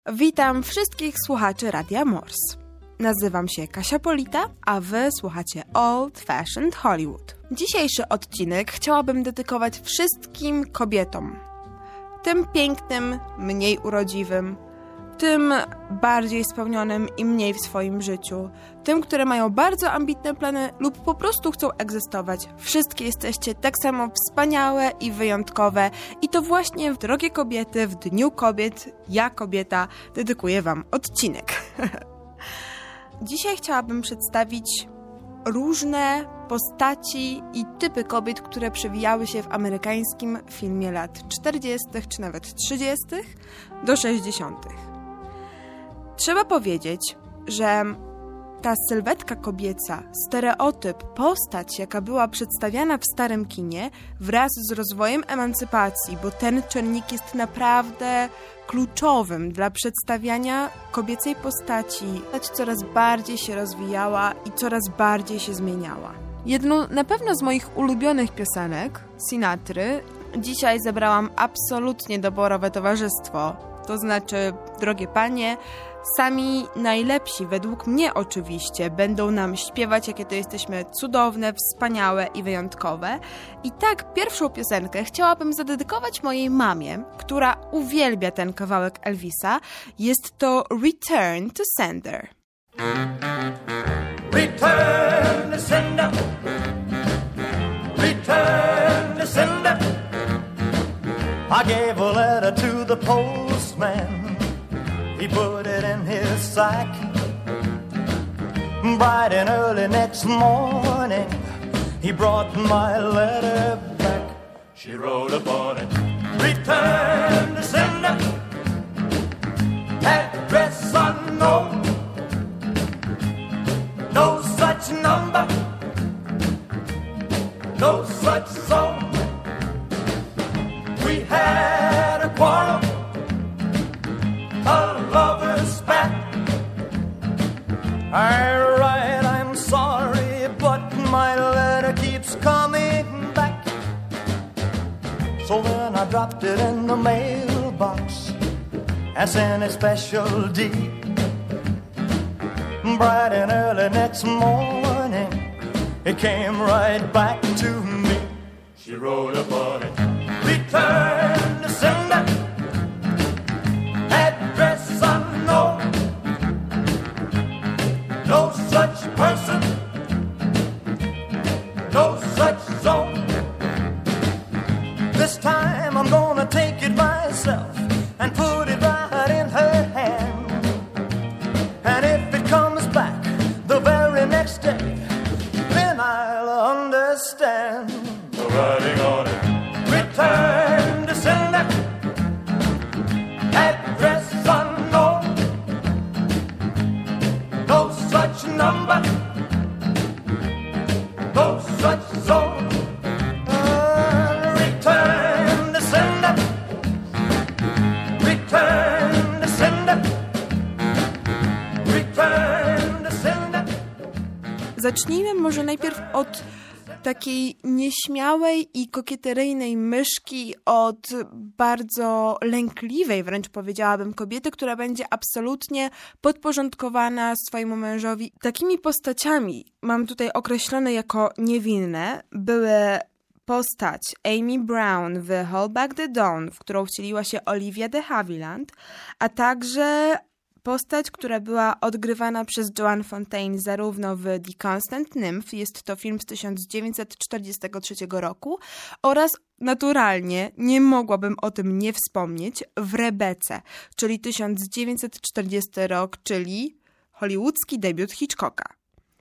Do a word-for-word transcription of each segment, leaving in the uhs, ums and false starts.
Witam wszystkich słuchaczy Radia Morse. Nazywam się Kasia Polita, a wy słuchacie Old Fashioned Hollywood. Dzisiejszy odcinek chciałabym dedykować wszystkim kobietom. Tym pięknym, mniej urodziwym, tym bardziej spełnionym i mniej w swoim życiu, tym, które mają bardzo ambitne plany lub po prostu chcą egzystować. Wszystkie jesteście tak samo wspaniałe i wyjątkowe i to właśnie, drogie kobiety, w Dniu Kobiet, ja kobieta, dedykuję wam odcinek. Dzisiaj chciałabym przedstawić różne postaci i typy kobiet, które przewijały się w amerykańskim filmie lat czterdziestych czy nawet trzydziestych do sześćdziesiątych. Trzeba powiedzieć, że ta sylwetka kobieca, stereotyp, postać, jaka była przedstawiana w starym kinie, wraz z rozwojem emancypacji, bo ten czynnik jest naprawdę kluczowym dla przedstawiania kobiecej postaci, coraz bardziej się rozwijała i coraz bardziej się zmieniała. Jedną na pewno z moich ulubionych piosenek, Sinatry, dzisiaj zebrałam absolutnie doborowe towarzystwo. To znaczy, drogie panie, sami najlepsi, według mnie oczywiście, będą nam śpiewać, jakie to jesteśmy cudowne, wspaniałe i wyjątkowe. I tak, pierwszą piosenkę chciałabym zadedykować mojej mamie, która uwielbia ten kawałek Elvisa. Jest to Return to Sender. Return to sender. Return to sender. I gave a letter to the postman. He put it in his sack. Bright and early next morning, he brought my letter back. She wrote upon it, return to sender, address unknown, no such number, no such zone. We had a quarrel, a lover's spat. All right, I'm sorry, but my letter keeps coming back. So then I dropped it in the mailbox and sent a special deed. Bright and early next morning, it came right back to me. She wrote upon it, return to sender, address unknown, no such person, no such zone. This time I'm gonna take it myself and put it right in her hand. And if it comes back the very next day, then I'll understand. The writing on it, return to sender, address unknown, no such number, no such zone. Uh, return to sender, return to sender, return to sender. Zacznijmy może najpierw od takiej nieśmiałej i kokieteryjnej myszki, od bardzo lękliwej, wręcz powiedziałabym, kobiety, która będzie absolutnie podporządkowana swojemu mężowi. Takimi postaciami, mam tutaj określone jako niewinne, były postać Amy Brown w Hold Back the Dawn, w którą wcieliła się Olivia de Havilland, a także postać, która była odgrywana przez Joan Fontaine zarówno w The Constant Nymph, jest to film z tysiąc dziewięćset czterdziestego trzeciego roku, oraz naturalnie, nie mogłabym o tym nie wspomnieć, w Rebece, czyli tysiąc dziewięćset czterdziesty rok, czyli hollywoodzki debiut Hitchcocka.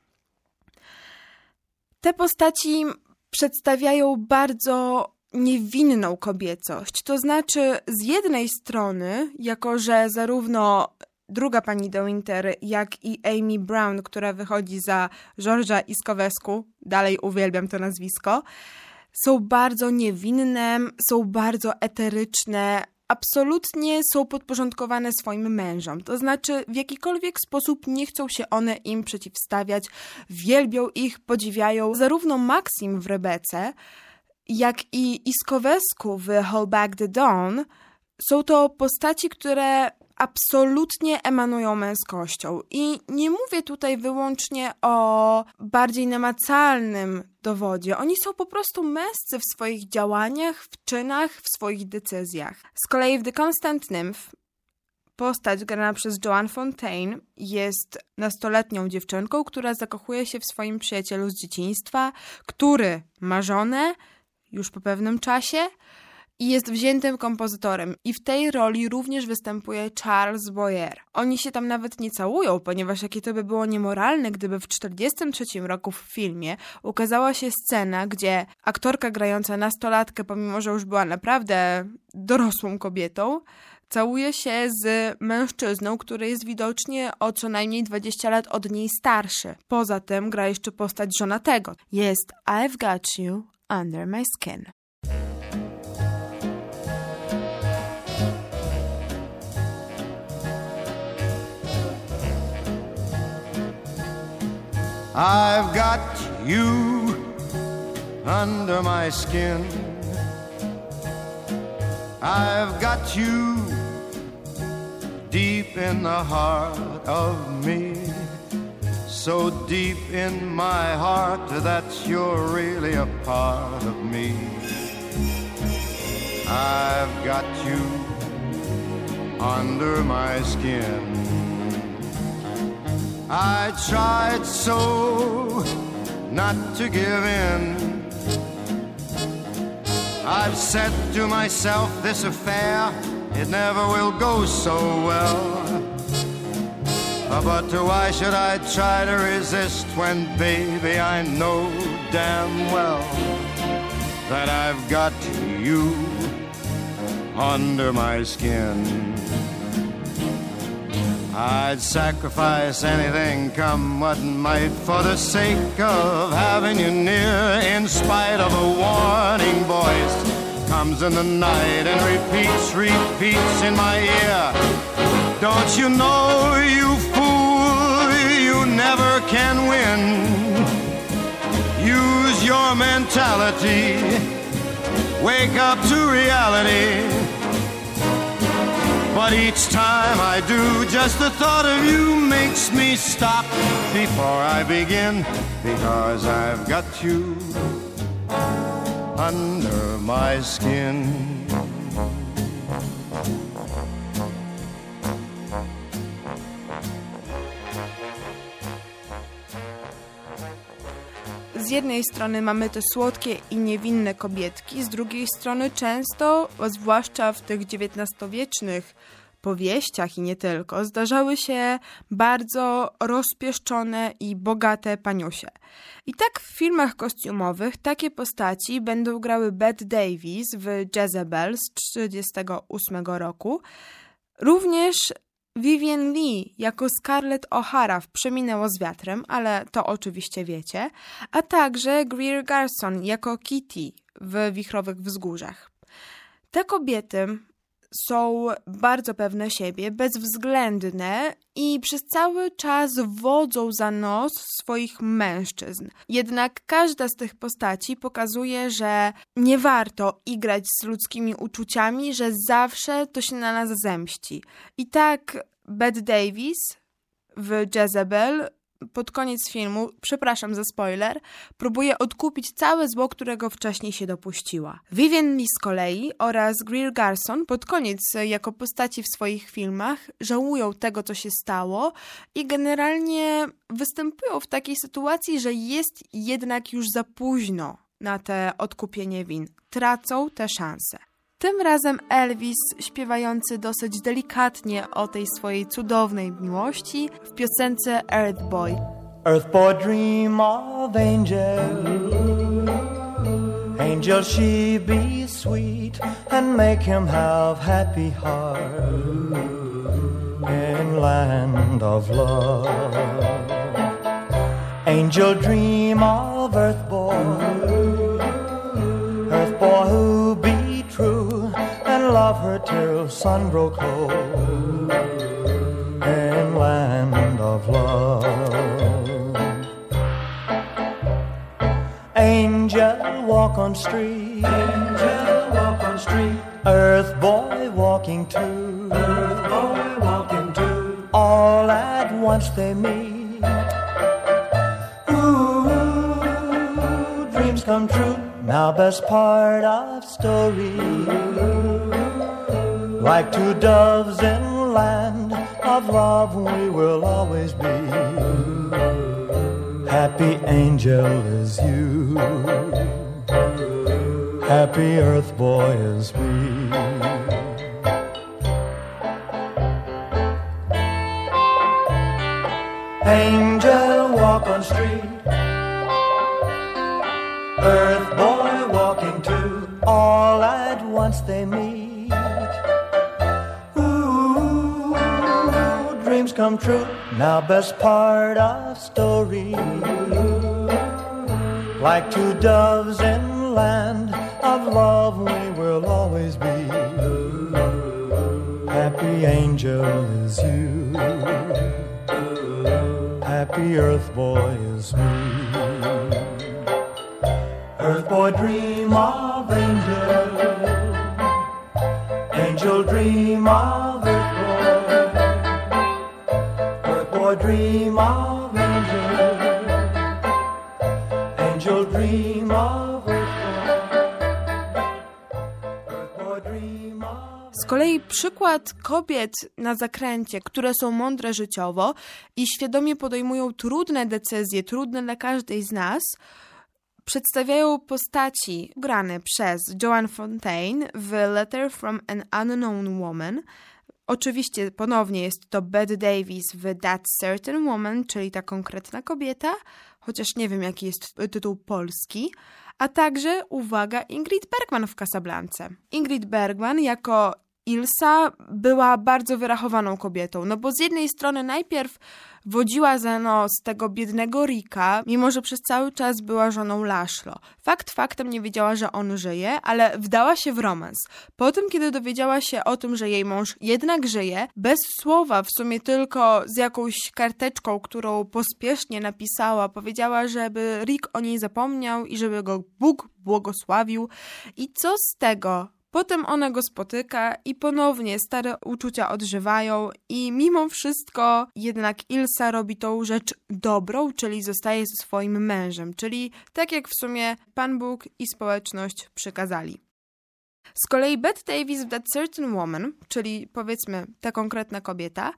Te postaci przedstawiają bardzo niewinną kobiecość, to znaczy z jednej strony, jako że zarówno druga pani de Winter, jak i Amy Brown, która wychodzi za George'a Iscovescu, dalej uwielbiam to nazwisko, są bardzo niewinne, są bardzo eteryczne, absolutnie są podporządkowane swoim mężom. To znaczy w jakikolwiek sposób nie chcą się one im przeciwstawiać, wielbią ich, podziwiają. Zarówno Maxim w Rebece, jak i Iscovescu w Hold Back the Dawn są to postaci, które absolutnie emanują męskością. I nie mówię tutaj wyłącznie o bardziej namacalnym dowodzie. Oni są po prostu męscy w swoich działaniach, w czynach, w swoich decyzjach. Z kolei w The Constant Nymph postać grana przez Joan Fontaine jest nastoletnią dziewczynką, która zakochuje się w swoim przyjacielu z dzieciństwa, który ma żonę już po pewnym czasie i jest wziętym kompozytorem. I w tej roli również występuje Charles Boyer. Oni się tam nawet nie całują, ponieważ jakie to by było niemoralne, gdyby w czterdziestym trzecim roku w filmie ukazała się scena, gdzie aktorka grająca nastolatkę, pomimo że już była naprawdę dorosłą kobietą, całuje się z mężczyzną, który jest widocznie o co najmniej dwadzieścia lat od niej starszy. Poza tym gra jeszcze postać żonatego. Jest I've Got You Under My Skin. I've got you under my skin. I've got you deep in the heart of me. So deep in my heart that you're really a part of me. I've got you under my skin. I tried so not to give in. I've said to myself, this affair, it never will go so well. But why should I try to resist when, baby, I know damn well that I've got you under my skin. I'd sacrifice anything, come what might, for the sake of having you near, in spite of a warning voice comes in the night and repeats, repeats in my ear. Don't you know, you fool, you never can win. Use your mentality, wake up to reality. But each time I do, just the thought of you makes me stop before I begin, because I've got you under my skin. Z jednej strony mamy te słodkie i niewinne kobietki, z drugiej strony często, zwłaszcza w tych dziewiętnastowiecznych powieściach i nie tylko, zdarzały się bardzo rozpieszczone i bogate paniusie. I tak w filmach kostiumowych takie postaci będą grały Bette Davis w Jezebel z trzydziestego ósmego roku, również Vivien Leigh jako Scarlett O'Hara w Przeminęło z wiatrem, ale to oczywiście wiecie, a także Greer Garson jako Kitty w Wichrowych wzgórzach. Te kobiety są bardzo pewne siebie, bezwzględne i przez cały czas wodzą za nos swoich mężczyzn. Jednak każda z tych postaci pokazuje, że nie warto igrać z ludzkimi uczuciami, że zawsze to się na nas zemści. I tak Bette Davis w Jezebel pod koniec filmu, przepraszam za spoiler, próbuje odkupić całe zło, którego wcześniej się dopuściła. Vivien Leigh z kolei oraz Greer Garson pod koniec jako postaci w swoich filmach żałują tego, co się stało i generalnie występują w takiej sytuacji, że jest jednak już za późno na te odkupienie win. Tracą te szanse. Tym razem Elvis, śpiewający dosyć delikatnie o tej swojej cudownej miłości w piosence Earth Boy. Earth boy dream of angel, angel she be sweet and make him have happy heart in land of love. Angel dream of earth boy, earth boy who be true and love her till sun grow cold in land of love. Angel walk on street, angel walk on street, earth boy walking too, earth boy walking once they meet. Ooh, dreams come true, now best part of story. Like two doves in land of love, we will always be. Happy angel is you, happy earth boy is we. Angel walk on street, earth boy walking too, all at once they meet. Ooh, dreams come true, now best part of story. Like two doves in land of love, we will always be. Happy angel is you, happy earth boy is me. Earth boy dream of angel, angel dream of earth boy. Earth boy dream of angel, angel dream of earth boy. Earth boy dream of... Z kolei przykład kobiet na zakręcie, które są mądre życiowo i świadomie podejmują trudne decyzje, trudne dla każdej z nas, przedstawiają postaci grane przez Joan Fontaine w Letter from an Unknown Woman. Oczywiście ponownie jest to Bette Davis w That Certain Woman, czyli ta konkretna kobieta, chociaż nie wiem jaki jest tytuł polski, a także, uwaga, Ingrid Bergman w Casablance. Ingrid Bergman jako Ilsa była bardzo wyrachowaną kobietą, no bo z jednej strony najpierw wodziła za nos tego biednego Ricka, mimo że przez cały czas była żoną Laszlo. Fakt faktem nie wiedziała, że on żyje, ale wdała się w romans. Potem, kiedy dowiedziała się o tym, że jej mąż jednak żyje, bez słowa, w sumie tylko z jakąś karteczką, którą pospiesznie napisała, powiedziała, żeby Rick o niej zapomniał i żeby go Bóg błogosławił. I co z tego? Potem ona go spotyka i ponownie stare uczucia odżywają i mimo wszystko jednak Ilsa robi tą rzecz dobrą, czyli zostaje ze swoim mężem, czyli tak jak w sumie Pan Bóg i społeczność przykazali. Z kolei Bette Davis w That Certain Woman, czyli powiedzmy ta konkretna kobieta,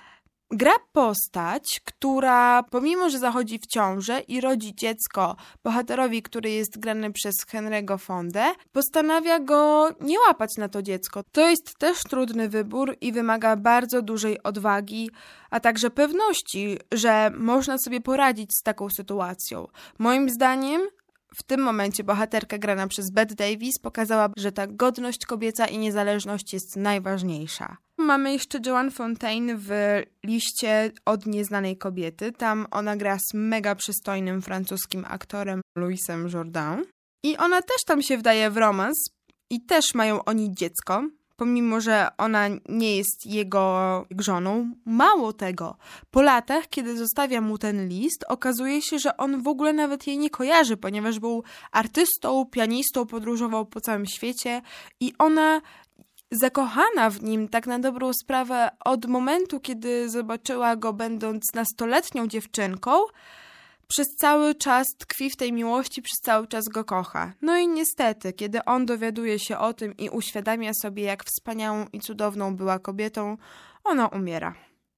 gra postać, która pomimo, że zachodzi w ciążę i rodzi dziecko bohaterowi, który jest grany przez Henry'ego Fondę, postanawia go nie łapać na to dziecko. To jest też trudny wybór i wymaga bardzo dużej odwagi, a także pewności, że można sobie poradzić z taką sytuacją. Moim zdaniem w tym momencie bohaterka grana przez Bette Davis pokazała, że ta godność kobieca i niezależność jest najważniejsza. Mamy jeszcze Joan Fontaine w Liście od nieznanej kobiety. Tam ona gra z mega przystojnym francuskim aktorem Louisem Jourdan. I ona też tam się wdaje w romans i też mają oni dziecko, pomimo że ona nie jest jego żoną. Mało tego, po latach, kiedy zostawia mu ten list, okazuje się, że on w ogóle nawet jej nie kojarzy, ponieważ był artystą, pianistą, podróżował po całym świecie i ona zakochana w nim tak na dobrą sprawę od momentu, kiedy zobaczyła go będąc nastoletnią dziewczynką, przez cały czas tkwi w tej miłości, przez cały czas go kocha. No i niestety, kiedy on dowiaduje się o tym i uświadamia sobie, jak wspaniałą i cudowną była kobietą, ona umiera.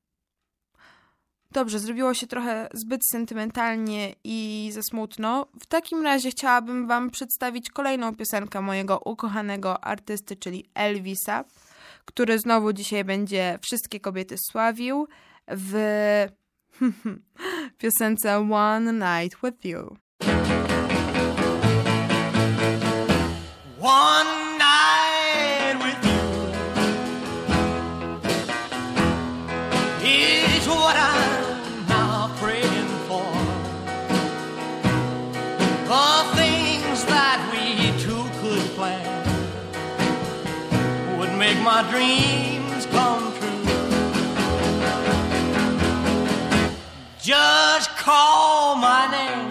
Dobrze, zrobiło się trochę zbyt sentymentalnie i za smutno. W takim razie chciałabym wam przedstawić kolejną piosenkę mojego ukochanego artysty, czyli Elvisa, który znowu dzisiaj będzie wszystkie kobiety sławił w piosence One Night With You. One night with you is what I'm now praying for. The things that we two could plan would make my dreams come true. Just call my name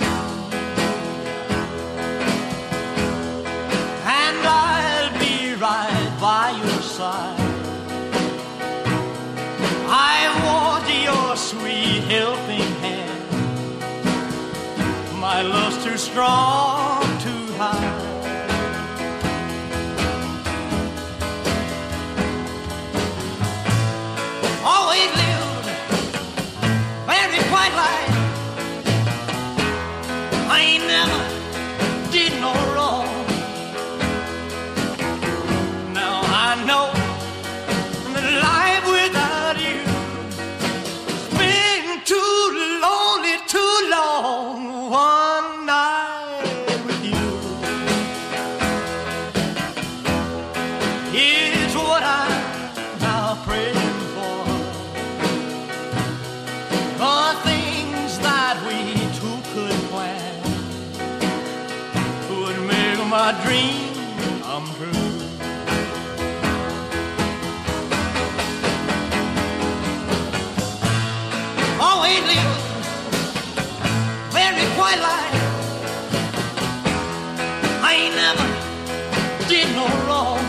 and I'll be right by your side. I want your sweet too strong to hide. Always lived very quiet life. I ain't never did no wrong. Now I know that life without you has been too lonely, too long. One night with you is what I'm now praying for. The things that we two could plan would make my dream come true. Always live very quiet life. I ain't never did no wrong.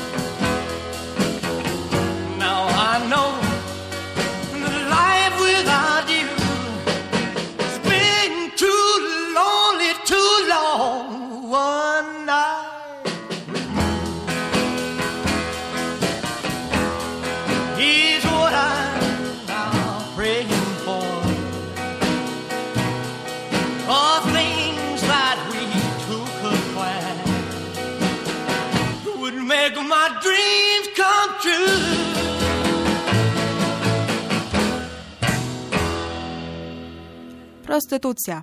Now I know that life without you has been too lonely, too long. One night with you is what I'm now praying for. All things that we two could plan would make my dreams come true. Prostytucja.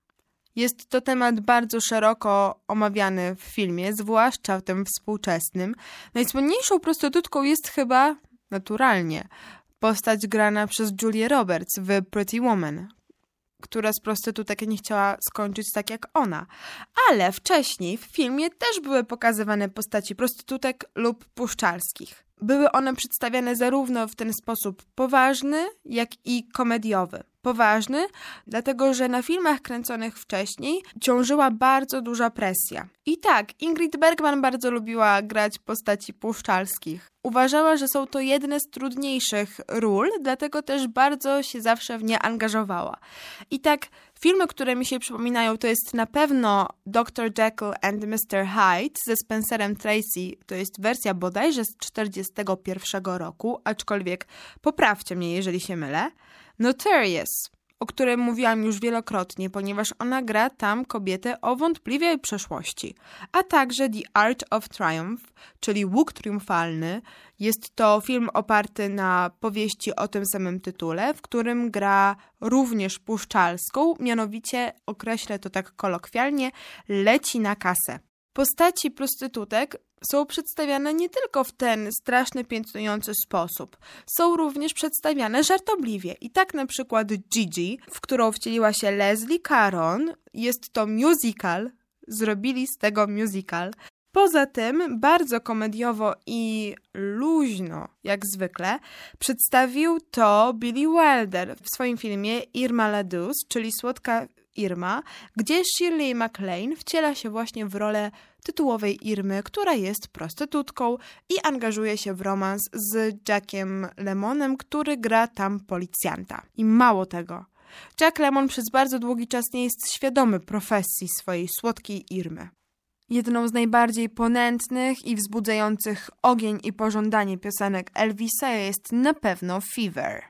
Jest to temat bardzo szeroko omawiany w filmie, zwłaszcza w tym współczesnym. Najsłynniejszą prostytutką jest chyba, naturalnie, postać grana przez Julię Roberts w Pretty Woman, która z prostytutek nie chciała skończyć tak jak ona. Ale wcześniej w filmie też były pokazywane postaci prostytutek lub puszczalskich. Były one przedstawiane zarówno w ten sposób poważny, jak i komediowy. Poważny, dlatego że na filmach kręconych wcześniej ciążyła bardzo duża presja. I tak, Ingrid Bergman bardzo lubiła grać postaci puszczalskich. Uważała, że są to jedne z trudniejszych ról, dlatego też bardzo się zawsze w nie angażowała. I tak, filmy, które mi się przypominają, to jest na pewno doktor Jekyll and mister Hyde ze Spencerem Tracy, to jest wersja bodajże z czterdziestego pierwszego roku, aczkolwiek poprawcie mnie, jeżeli się mylę. Notorious, o którym mówiłam już wielokrotnie, ponieważ ona gra tam kobietę o wątpliwej przeszłości, a także The Arch of Triumph, czyli Łuk Triumfalny. Jest to film oparty na powieści o tym samym tytule, w którym gra również puszczalską, mianowicie, określę to tak kolokwialnie, leci na kasę. Postaci prostytutek są przedstawiane nie tylko w ten straszny, piętnujący sposób. Są również przedstawiane żartobliwie. I tak na przykład Gigi, w którą wcieliła się Leslie Caron, jest to musical, zrobili z tego musical. Poza tym bardzo komediowo i luźno, jak zwykle, przedstawił to Billy Wilder w swoim filmie Irma la Douce, czyli Słodka Irma, gdzie Shirley MacLaine wciela się właśnie w rolę tytułowej Irmy, która jest prostytutką i angażuje się w romans z Jackiem Lemmonem, który gra tam policjanta. I mało tego, Jack Lemmon przez bardzo długi czas nie jest świadomy profesji swojej słodkiej Irmy. Jedną z najbardziej ponętnych i wzbudzających ogień i pożądanie piosenek Elvisa jest na pewno Fever.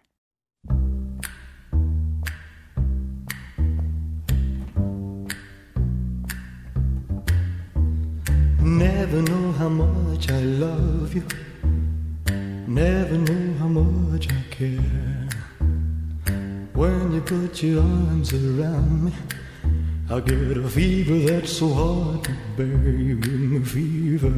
Never know how much I love you. Never know how much I care. When you put your arms around me, I get a fever that's so hard to bear. You give me fever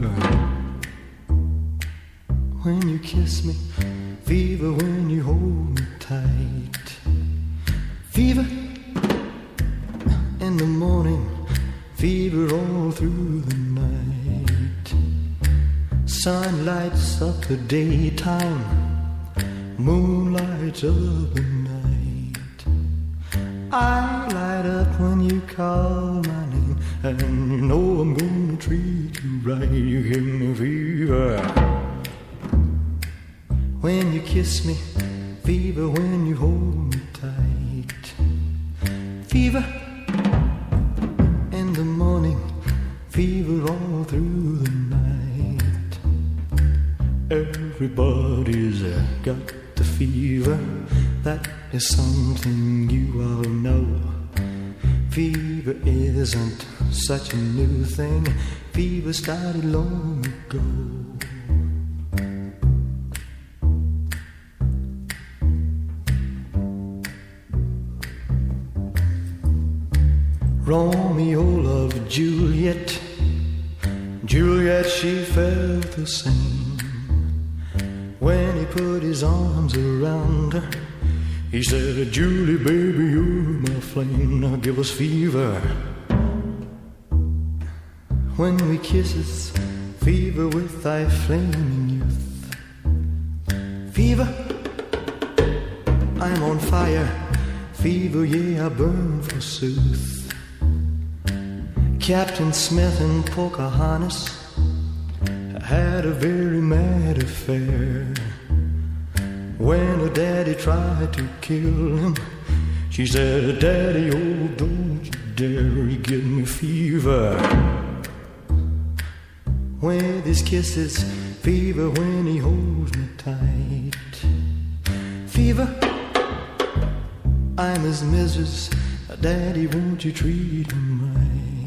when you kiss me, fever when you hold me tight, fever in the morning, fever all through the night. Sun lights up the daytime, moon lights up the night. I light up when you call my name, and you know I'm gonna treat you right. You give me fever when you kiss me, fever when you hold me tight, fever fever, that is something you all know. Fever isn't such a new thing. Fever started long ago. Romeo loved Juliet. Juliet, she felt the same. When he put his arms around her, he said, Julie, baby, you're my flame. Now give us fever. When we kisses, fever with thy flaming youth. Fever, I'm on fire. Fever, yeah, I burn forsooth. Captain Smith and Pocahontas had a very mad affair. When her daddy tried to kill him, she said, Daddy, oh, don't you dare, he give me fever. With his kisses, fever when he holds me tight. Fever, I'm his missus, Daddy, won't you treat him right?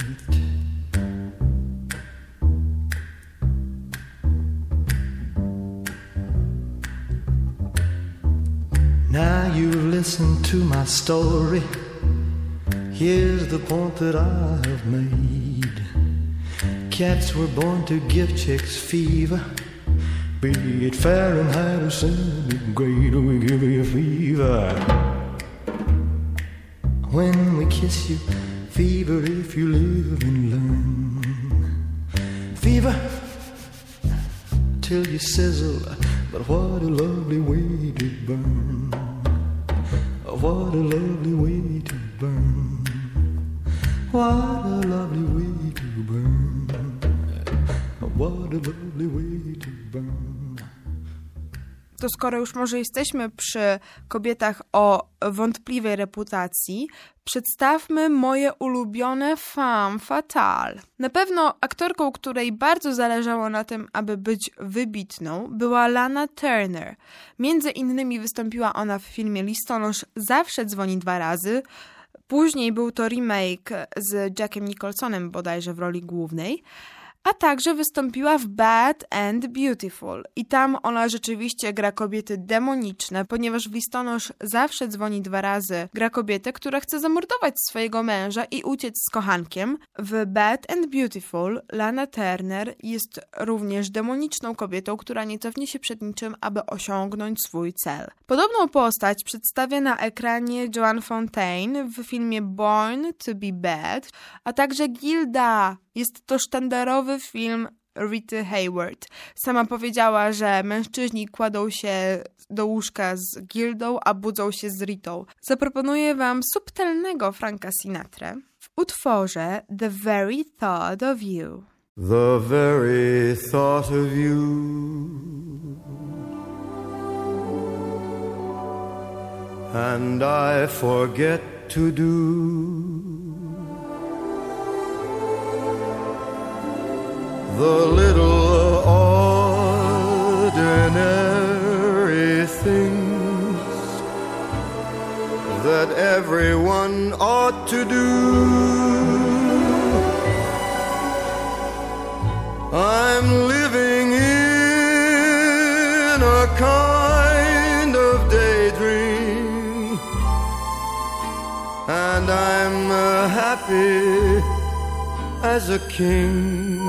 Now you listen to my story. Here's the point that I have made. Cats were born to give chicks fever. Be it Fahrenheit or centigrade, we give you fever. When we kiss you, fever if you live and learn. Fever till you sizzle, but what a lovely way to burn. What a lovely way to burn. What a lovely way to burn. What a lovely way to burn. To skoro już może jesteśmy przy kobietach o wątpliwej reputacji, przedstawmy moje ulubione femme fatale. Na pewno aktorką, której bardzo zależało na tym, aby być wybitną, była Lana Turner. Między innymi wystąpiła ona w filmie Listonosz zawsze dzwoni dwa razy. Później był to remake z Jackiem Nicholsonem bodajże w roli głównej. A także wystąpiła w Bad and Beautiful i tam ona rzeczywiście gra kobiety demoniczne, ponieważ w Listonosz zawsze dzwoni dwa razy gra kobietę, która chce zamordować swojego męża i uciec z kochankiem. W Bad and Beautiful Lana Turner jest również demoniczną kobietą, która nie cofnie się przed niczym, aby osiągnąć swój cel. Podobną postać przedstawia na ekranie Joan Fontaine w filmie Born to be Bad, a także Gilda. Jest to sztandarowy film Rity Hayward. Sama powiedziała, że mężczyźni kładą się do łóżka z Gildą, a budzą się z Ritą. Zaproponuję wam subtelnego Franka Sinatrę w utworze The Very Thought of You. The very thought of you and I forget to do the little ordinary things that everyone ought to do. I'm living in a kind of daydream, and I'm uh, happy as a king.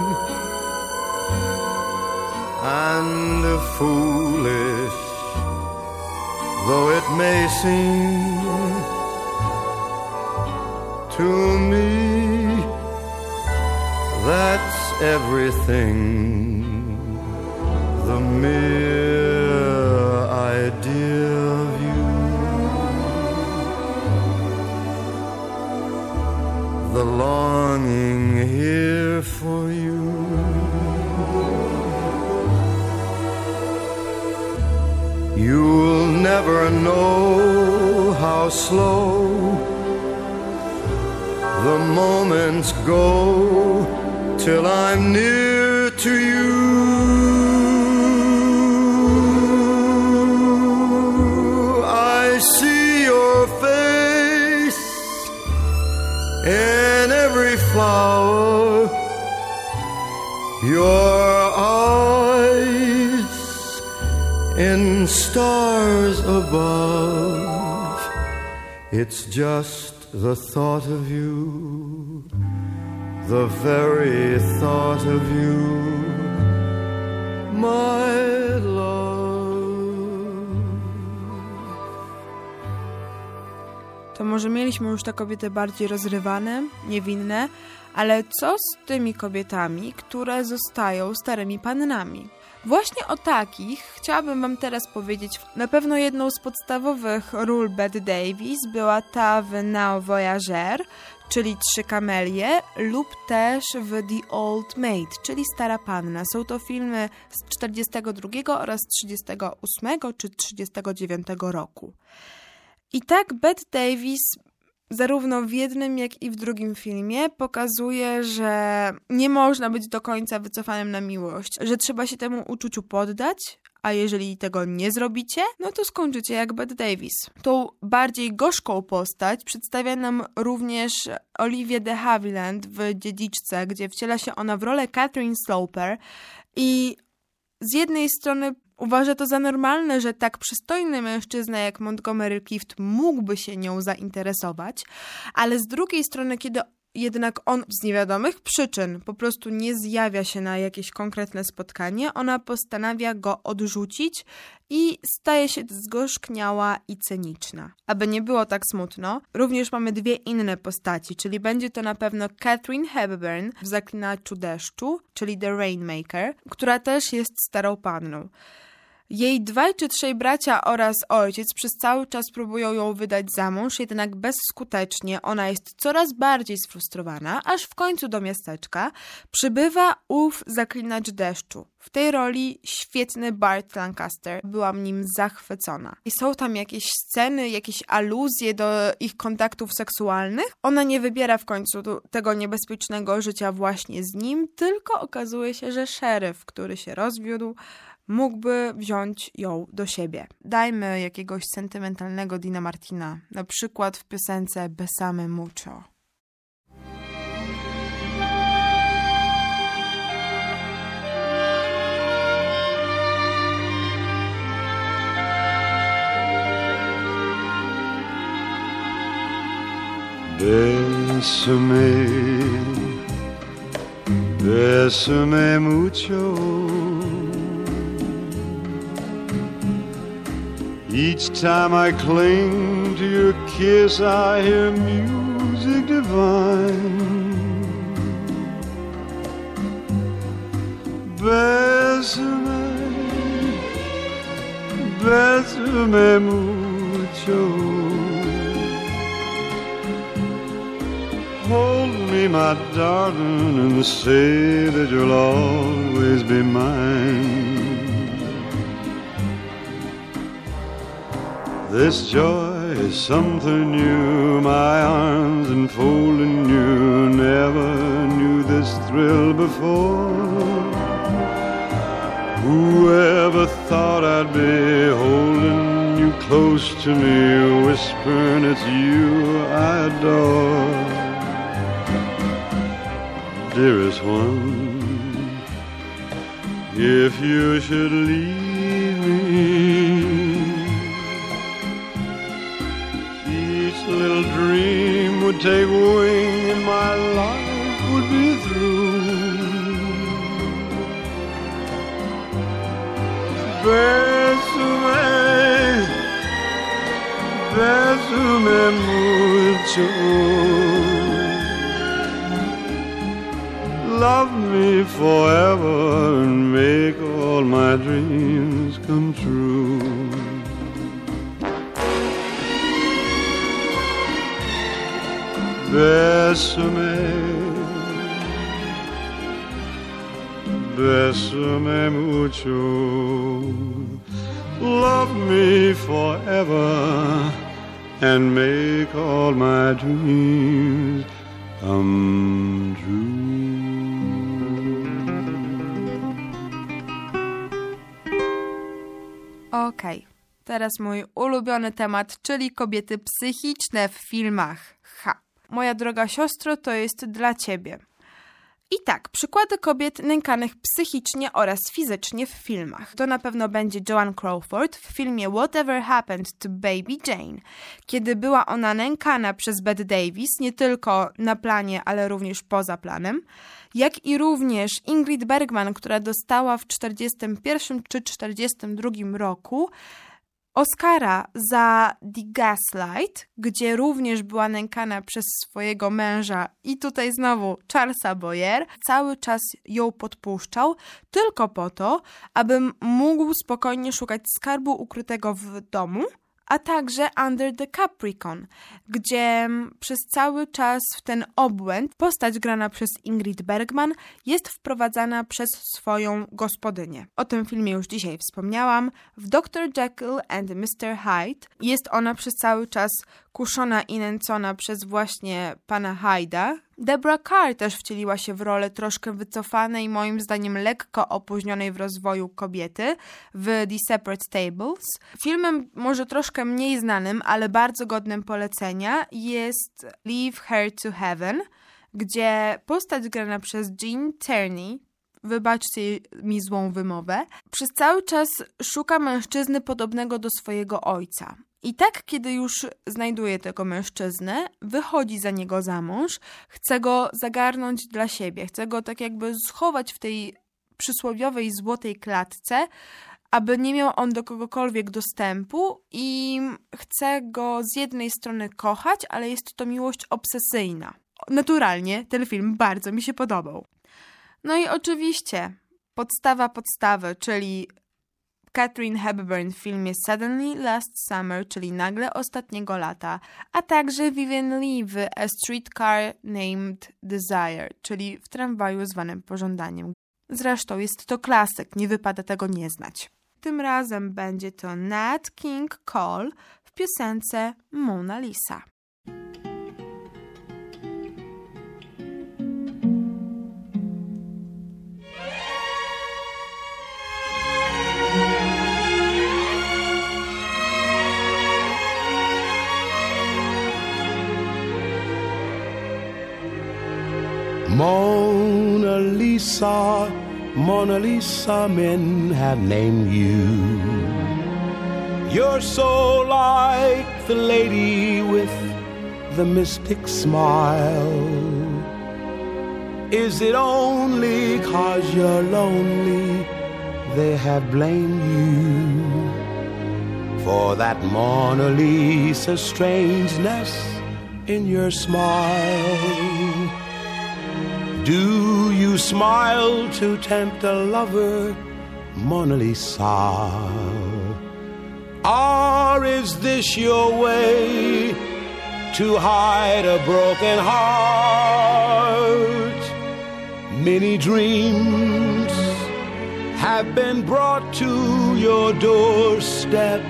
And foolish though it may seem to me, that's everything. The mere idea of you, the longing here for you. You'll never know how slow the moments go till I'm near to you. I see your face in every flower, your eyes in stars above. It's just the thought of you, the very thought of you, my love. To może mieliśmy już te kobiety bardziej rozrywane, niewinne, ale co z tymi kobietami, które zostają starymi pannami? Właśnie o takich chciałabym wam teraz powiedzieć. Na pewno jedną z podstawowych ról Bette Davis była ta w Now Voyageur, czyli Trzy kamelie, lub też w The Old Maid, czyli Stara panna. Są to filmy z czterdziestego drugiego oraz trzydziestego ósmego czy trzydziestego dziewiątego roku. I tak Bette Davis zarówno w jednym, jak i w drugim filmie pokazuje, że nie można być do końca wycofanym na miłość, że trzeba się temu uczuciu poddać, a jeżeli tego nie zrobicie, no to skończycie jak Bette Davis. Tą bardziej gorzką postać przedstawia nam również Olivia de Havilland w Dziedziczce, gdzie wciela się ona w rolę Catherine Sloper i z jednej strony uważa to za normalne, że tak przystojny mężczyzna jak Montgomery Clift mógłby się nią zainteresować, ale z drugiej strony, kiedy jednak on z niewiadomych przyczyn po prostu nie zjawia się na jakieś konkretne spotkanie, ona postanawia go odrzucić i staje się zgorzkniała i cyniczna. Aby nie było tak smutno, również mamy dwie inne postaci, czyli będzie to na pewno Katharine Hepburn w Zaklinaczu deszczu, czyli The Rainmaker, która też jest starą panną. Jej dwaj czy trzej bracia oraz ojciec przez cały czas próbują ją wydać za mąż, jednak bezskutecznie. Ona jest coraz bardziej sfrustrowana, aż w końcu do miasteczka przybywa ów Zaklinacz deszczu. W tej roli świetny Burt Lancaster. Byłam nim zachwycona. I są tam jakieś sceny, jakieś aluzje do ich kontaktów seksualnych. Ona nie wybiera w końcu tego niebezpiecznego życia właśnie z nim, tylko okazuje się, że szeryf, który się rozwiódł, mógłby wziąć ją do siebie. Dajmy jakiegoś sentymentalnego Dina Martina, na przykład w piosence Besame Mucho. Bésame, bésame mucho. Each time I cling to your kiss, I hear music divine. Bésame, bésame mucho. Hold me, my darling, and say that you'll always be mine. This joy is something new, my arms enfolding you. Never knew this thrill before. Whoever thought I'd be holding you close to me, whispering it's you I adore. Dearest one, if you should leave me, little dream would take wing and my life would be through. Bésame, bésame mucho. Love me forever and make all my dreams come true. Bésame, bésame mucho. Love me forever and make all my dreams come true. Okej, okay. teraz mój ulubiony temat, czyli kobiety psychiczne w filmach. Ha. Moja droga siostro, to jest dla ciebie. I tak, przykłady kobiet nękanych psychicznie oraz fizycznie w filmach. To na pewno będzie Joan Crawford w filmie Whatever Happened to Baby Jane, kiedy była ona nękana przez Bette Davis, nie tylko na planie, ale również poza planem, jak i również Ingrid Bergman, która dostała w czterdziestym pierwszym czy czterdziestym drugim roku Oscara za The Gaslight, gdzie również była nękana przez swojego męża i tutaj znowu Charlesa Boyer, cały czas ją podpuszczał tylko po to, aby mógł spokojnie szukać skarbu ukrytego w domu, a także Under the Capricorn, gdzie przez cały czas w ten obłęd postać grana przez Ingrid Bergman jest wprowadzana przez swoją gospodynię. O tym filmie już dzisiaj wspomniałam. W doktor Jekyll and mister Hyde jest ona przez cały czas kuszona i nęcona przez właśnie pana Hyde'a. Deborah Kerr też wcieliła się w rolę troszkę wycofanej, moim zdaniem lekko opóźnionej w rozwoju kobiety w The Separate Tables. Filmem może troszkę mniej znanym, ale bardzo godnym polecenia jest Leave Her to Heaven, gdzie postać grana przez Jean Tierney, wybaczcie mi złą wymowę, przez cały czas szuka mężczyzny podobnego do swojego ojca. I tak, kiedy już znajduje tego mężczyznę, wychodzi za niego za mąż, chce go zagarnąć dla siebie, chce go tak jakby schować w tej przysłowiowej złotej klatce, aby nie miał on do kogokolwiek dostępu i chce go z jednej strony kochać, ale jest to miłość obsesyjna. Naturalnie ten film bardzo mi się podobał. No i oczywiście podstawa podstawy, czyli Katharine Hepburn w filmie Suddenly Last Summer, czyli Nagle Ostatniego Lata, a także Vivien Leigh w A Streetcar Named Desire, czyli W tramwaju zwanym Pożądaniem. Zresztą jest to klasyk, nie wypada tego nie znać. Tym razem będzie to Nat King Cole w piosence Mona Lisa. Mona Lisa, Mona Lisa, men have named you. You're so like the lady with the mystic smile. Is it only 'cause you're lonely they have blamed you for that Mona Lisa strangeness in your smile? Do you smile to tempt a lover, Mona Lisa? Or is this your way to hide a broken heart? Many dreams have been brought to your doorstep.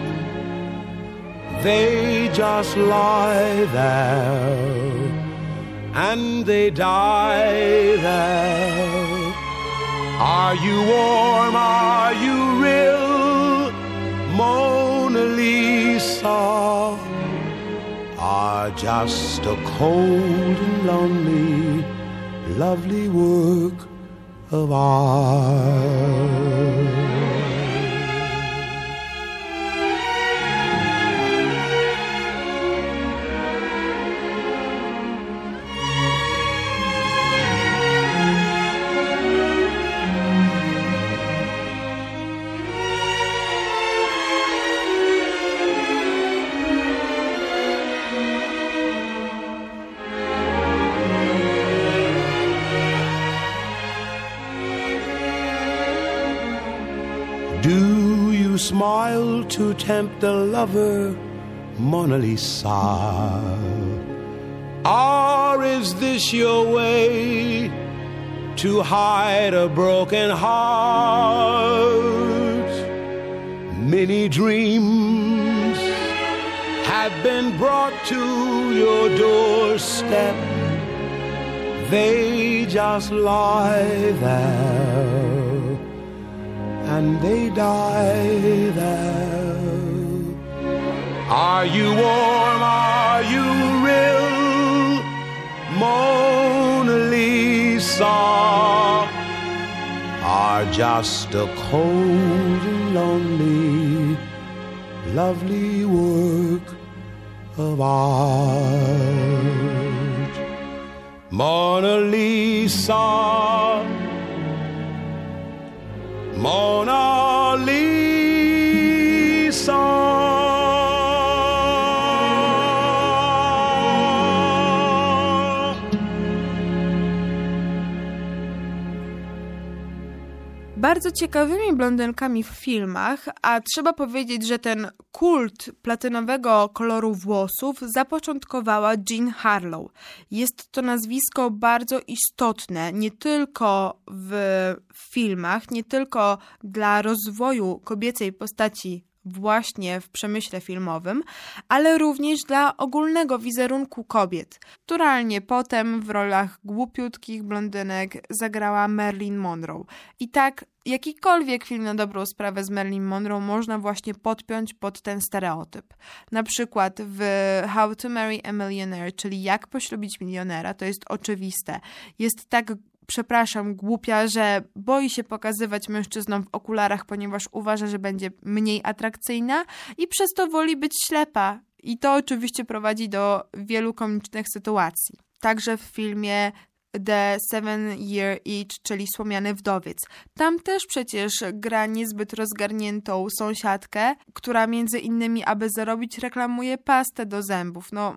They just lie there and they die there. Are you warm? Are you real, Mona Lisa? Or just a cold and lonely, lovely work of art? Do you smile to tempt a lover, Mona Lisa? Or is this your way to hide a broken heart? Many dreams have been brought to your doorstep. They just lie there and they die there. Are you warm? Are you real? Mona Lisa, are just a cold and lonely, lovely work of art. Mona Lisa, Mona Lisa. Bardzo ciekawymi blondynkami w filmach, a trzeba powiedzieć, że ten kult platynowego koloru włosów zapoczątkowała Jean Harlow. Jest to nazwisko bardzo istotne nie tylko w filmach, nie tylko dla rozwoju kobiecej postaci właśnie w przemyśle filmowym, ale również dla ogólnego wizerunku kobiet. Naturalnie potem w rolach głupiutkich blondynek zagrała Marilyn Monroe. I tak jakikolwiek film na dobrą sprawę z Marilyn Monroe można właśnie podpiąć pod ten stereotyp. Na przykład w How to Marry a Millionaire, czyli Jak poślubić milionera, to jest oczywiste. Jest tak przepraszam, głupia, że boi się pokazywać mężczyznom w okularach, ponieważ uważa, że będzie mniej atrakcyjna i przez to woli być ślepa. I to oczywiście prowadzi do wielu komicznych sytuacji. Także w filmie The Seven Year Itch, czyli Słomiany wdowiec. Tam też przecież gra niezbyt rozgarniętą sąsiadkę, która między innymi, aby zarobić, reklamuje pastę do zębów. No,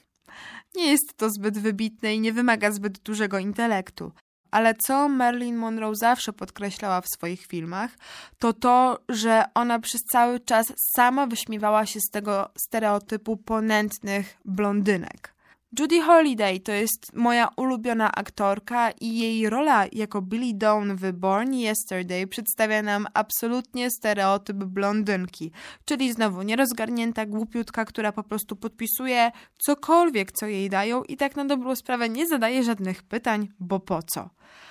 nie jest to zbyt wybitne i nie wymaga zbyt dużego intelektu. Ale co Marilyn Monroe zawsze podkreślała w swoich filmach, to to, że ona przez cały czas sama wyśmiewała się z tego stereotypu ponętnych blondynek. Judy Holliday to jest moja ulubiona aktorka i jej rola jako Billie Dawn w Born Yesterday przedstawia nam absolutnie stereotyp blondynki, czyli znowu nierozgarnięta głupiutka, która po prostu podpisuje cokolwiek, co jej dają i tak na dobrą sprawę nie zadaje żadnych pytań, bo po co?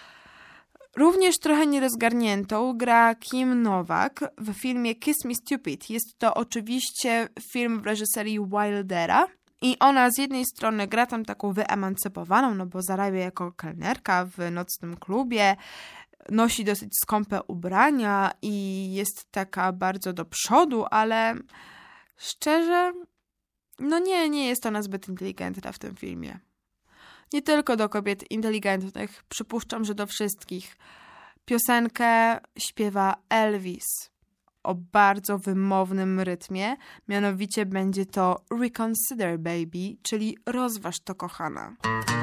Również trochę nierozgarniętą gra Kim Novak w filmie Kiss Me Stupid. Jest to oczywiście film w reżyserii Wildera. I ona z jednej strony gra tam taką wyemancypowaną, no bo zarabia jako kelnerka w nocnym klubie, nosi dosyć skąpe ubrania i jest taka bardzo do przodu, ale szczerze, no nie, nie jest ona zbyt inteligentna w tym filmie. Nie tylko do kobiet inteligentnych, przypuszczam, że do wszystkich. Piosenkę śpiewa Elvis o bardzo wymownym rytmie, mianowicie będzie to Reconsider Baby, czyli rozważ to, kochana.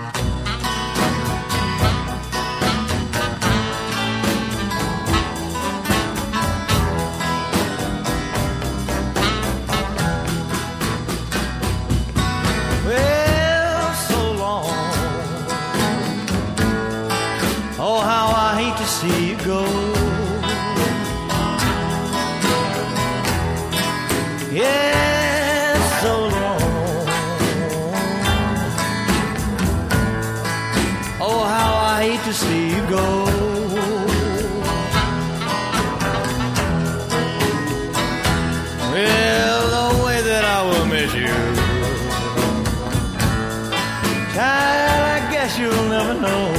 Well, so long. Oh, how I hate to see you go. Yes, so long. Oh, how I hate to see you go. Well, the way that I will miss you, child, I guess you'll never know.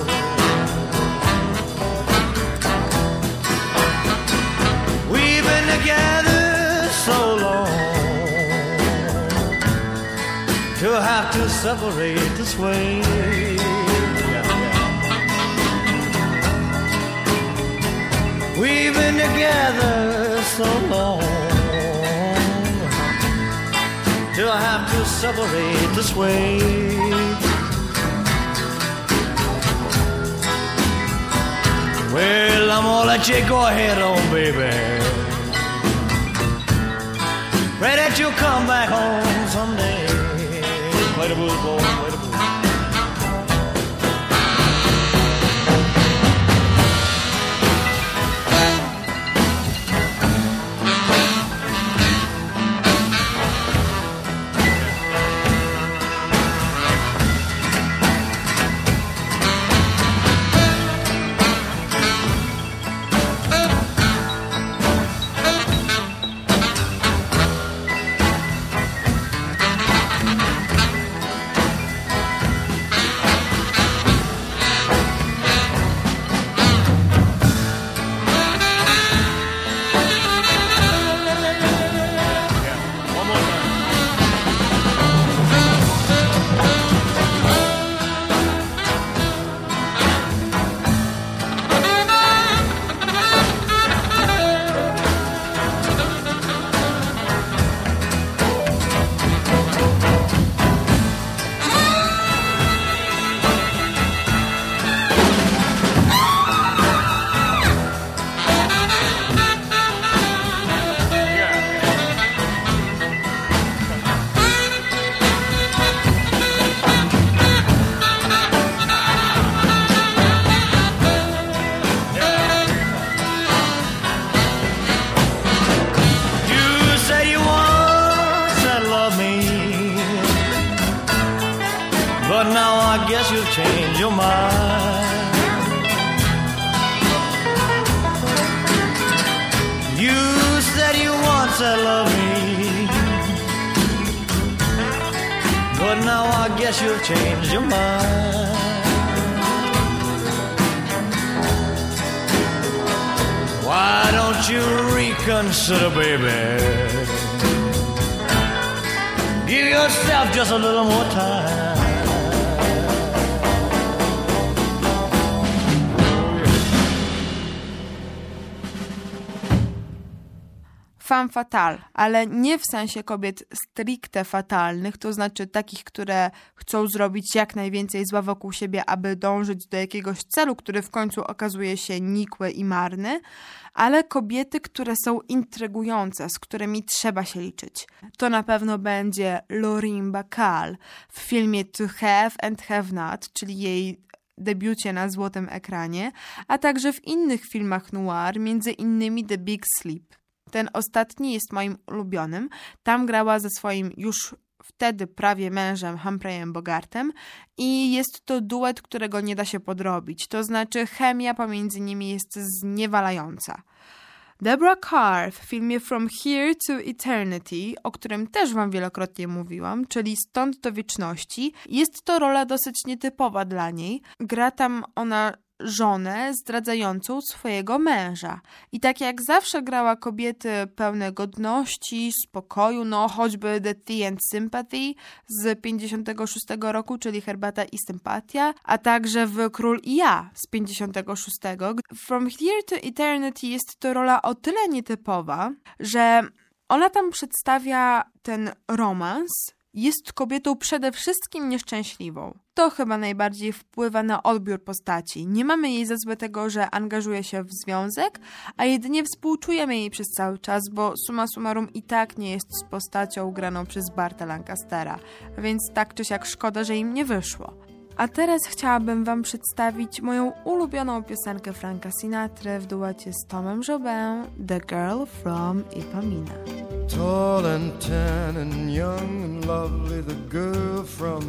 We've been together so long to have to separate this way. Yeah, yeah. We've been together so long to have to separate this way. Well, I'm gonna let you go ahead on, baby. Pray that you'll come back home someday. Play the blues, boy, play the blues. but now I guess you've changed your mind. You said you once had loved me, but now I guess you've changed your mind. Why don't you reconsider, baby? Give yourself just a little more time. Femme fatale, ale nie w sensie kobiet stricte fatalnych, to znaczy takich, które chcą zrobić jak najwięcej zła wokół siebie, aby dążyć do jakiegoś celu, który w końcu okazuje się nikły i marny, ale kobiety, które są intrygujące, z którymi trzeba się liczyć. To na pewno będzie Lorraine Bacall w filmie To Have and Have Not, czyli jej debiucie na złotym ekranie, a także w innych filmach noir, między innymi The Big Sleep. Ten ostatni jest moim ulubionym. Tam grała ze swoim już wtedy prawie mężem Humphreyem Bogartem i jest to duet, którego nie da się podrobić. To znaczy chemia pomiędzy nimi jest zniewalająca. Deborah Kerr w filmie From Here to Eternity, o którym też wam wielokrotnie mówiłam, czyli Stąd do wieczności, jest to rola dosyć nietypowa dla niej. Gra tam ona żonę zdradzającą swojego męża. I tak jak zawsze grała kobiety pełne godności, spokoju, no choćby The Tea and Sympathy z pięćdziesiątego szóstego roku, czyli Herbata i Sympatia, a także w Król i ja z pięćdziesiątego szóstego. From Here to Eternity jest to rola o tyle nietypowa, że ona tam przedstawia ten romans. Jest kobietą przede wszystkim nieszczęśliwą. To chyba najbardziej wpływa na odbiór postaci. Nie mamy jej za złe tego, że angażuje się w związek, a jedynie współczujemy jej przez cały czas, bo summa summarum i tak nie jest z postacią graną przez Barta Lancastera, więc tak czy siak szkoda, że im nie wyszło. A teraz chciałabym wam przedstawić moją ulubioną piosenkę Franka Sinatry w duecie z Tomem Jobim, The Girl from Ipanema. Tall and tan and young and lovely, the girl from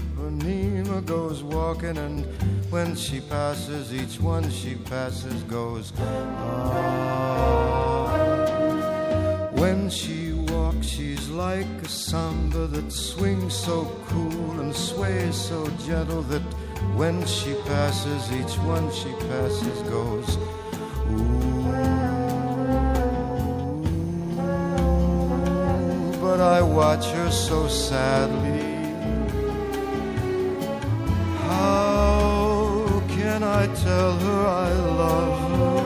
Ipanema goes walking, and when she passes, each one she passes goes ah. When she walks, she's like a samba that swings so cool and sways so gentle that when she passes, each one she passes goes ooh. But I watch her so sadly. How can I tell her I love her?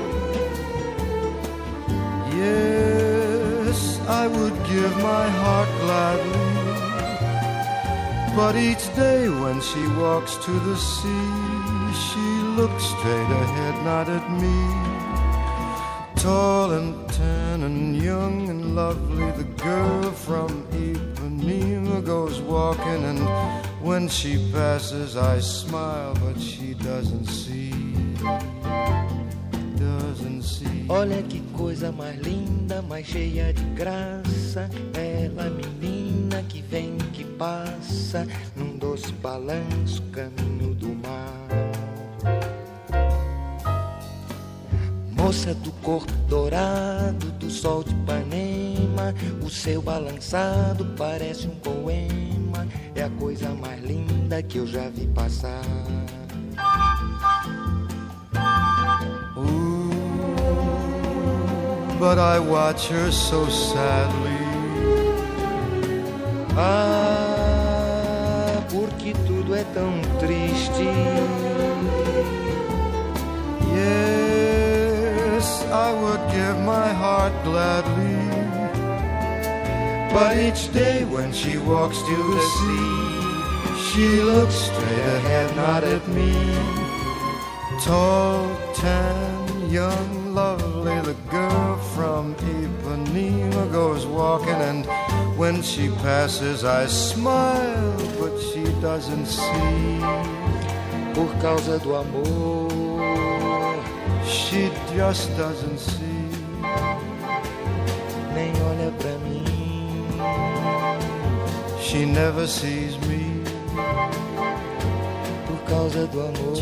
Yes, I would give my heart gladly, but each day when she walks to the sea, she looks straight ahead, not at me. Tall and tan and young and lovely, the girl from Ipanema goes walking, and when she passes I smile, but she doesn't see, doesn't see. Olha que coisa mais linda, mais cheia de graça, ela menina que vem e que passa, num doce balanço, caminho do mar. Moça do corpo dourado, do sol de Ipanema, o seu balançado parece um poema, é a coisa mais linda que eu já vi passar. Ooh, but I watch her so sadly. Ah, porque tudo é tão triste. Yes, I would give my heart gladly, but each day when she walks to the sea, she looks straight ahead, not at me. Tall, tan, young, lovely, the girl from Ipanema goes walking, and when she passes I smile, but she doesn't see. Por causa do amor, she just doesn't see. Nem olha pra mim. She never sees me. causa do amor.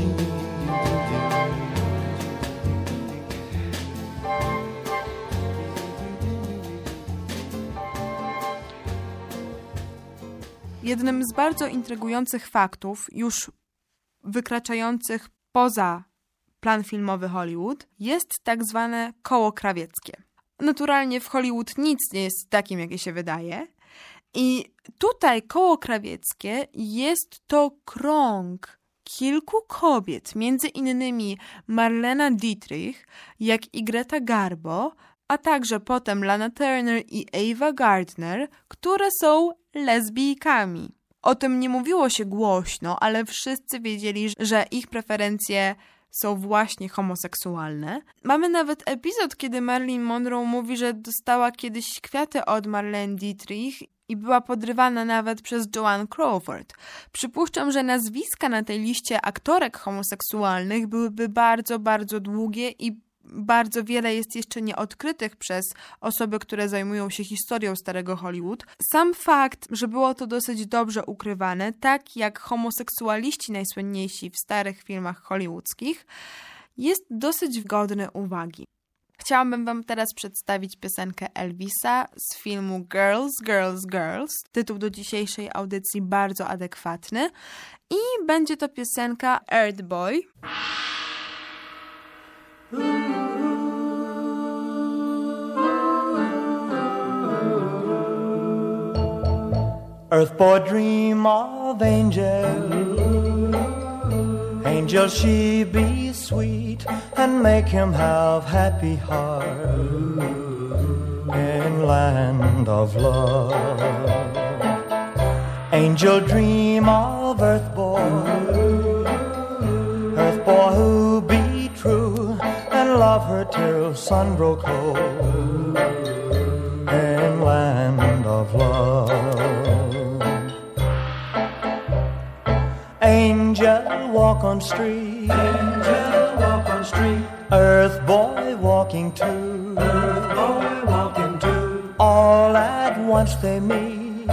Jednym z bardzo intrygujących faktów, już wykraczających poza plan filmowy Hollywood, jest tak zwane koło krawieckie. Naturalnie w Hollywood nic nie jest takim, jakie się wydaje. I tutaj koło krawieckie jest to krąg kilku kobiet, między innymi Marlena Dietrich, jak i Greta Garbo, a także potem Lana Turner i Ava Gardner, które są lesbijkami. O tym nie mówiło się głośno, ale wszyscy wiedzieli, że ich preferencje są właśnie homoseksualne. Mamy nawet epizod, kiedy Marilyn Monroe mówi, że dostała kiedyś kwiaty od Marlene Dietrich i była podrywana nawet przez Joan Crawford. Przypuszczam, że nazwiska na tej liście aktorek homoseksualnych byłyby bardzo, bardzo długie i bardzo wiele jest jeszcze nieodkrytych przez osoby, które zajmują się historią starego Hollywood. Sam fakt, że było to dosyć dobrze ukrywane, tak jak homoseksualiści najsłynniejsi w starych filmach hollywoodzkich, jest dosyć godny uwagi. Chciałabym wam teraz przedstawić piosenkę Elvisa z filmu Girls, Girls, Girls. Tytuł do dzisiejszej audycji bardzo adekwatny. I będzie to piosenka Earth Boy. Earth boy dream of angel, angel she be sweet and make him have happy heart in land of love. Angel dream of earth boy, earth boy who be true and love her till sun grow cold in land of love. Angel walk on street, angel walk on street. Earth boy walking too, earth boy walking too. All at once they meet.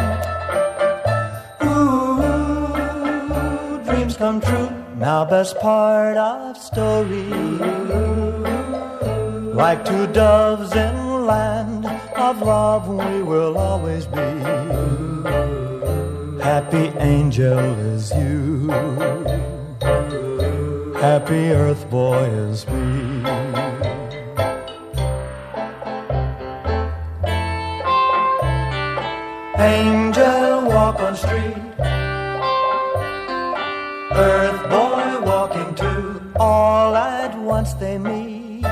Ooh, dreams come true. Now best part of story. Like two doves in land of love, we will always be. Happy angel is you, happy earth boy is we. Angel walk on street, earth boy walking too. All at once they meet.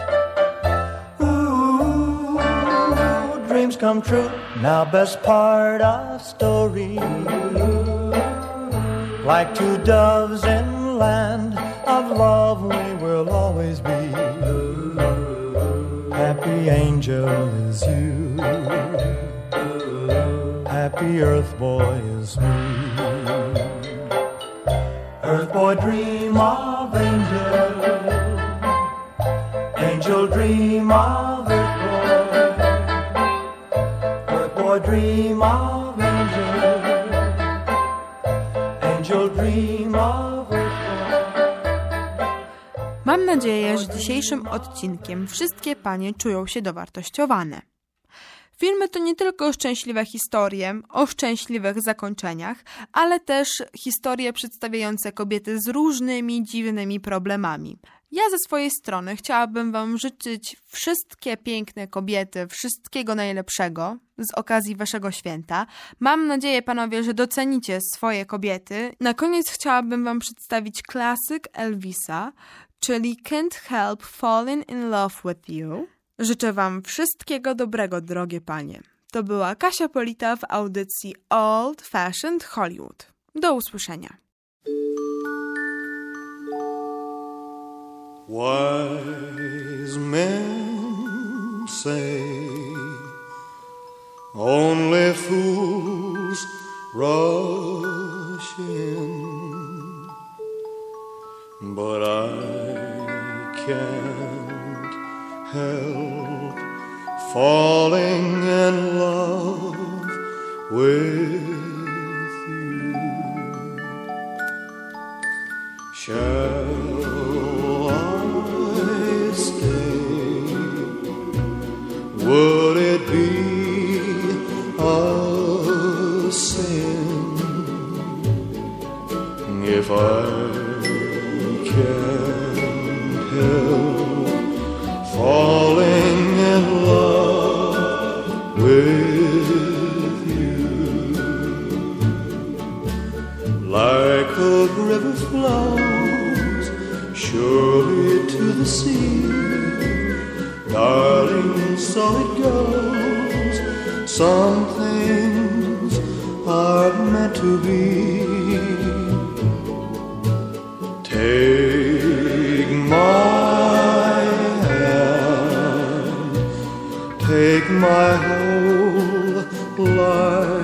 Ooh, dreams come true. Now best part of story. Like two doves in land of love, we will always be. Happy angel is you, happy earth boy is me. Earth boy dream of angel, angel dream of earth boy, earth boy dream of angel, angel dream of earth boy. Mam nadzieję, że dzisiejszym odcinkiem wszystkie panie czują się dowartościowane. Filmy to nie tylko szczęśliwe historie o szczęśliwych zakończeniach, ale też historie przedstawiające kobiety z różnymi dziwnymi problemami. Ja ze swojej strony chciałabym wam życzyć wszystkie piękne kobiety, wszystkiego najlepszego z okazji waszego święta. Mam nadzieję, panowie, że docenicie swoje kobiety. Na koniec chciałabym wam przedstawić klasyk Elvisa, czyli Can't Help Falling in Love with You. Życzę wam wszystkiego dobrego, drogie panie. To była Kasia Polita w audycji Old Fashioned Hollywood. Do usłyszenia. Wise men say only fools rush in, but I can't help falling in love with you. if I can't help falling in love with you. Like a river flows surely to the sea, darling, so it goes. Some things are meant to be. Take my hand, take my whole life.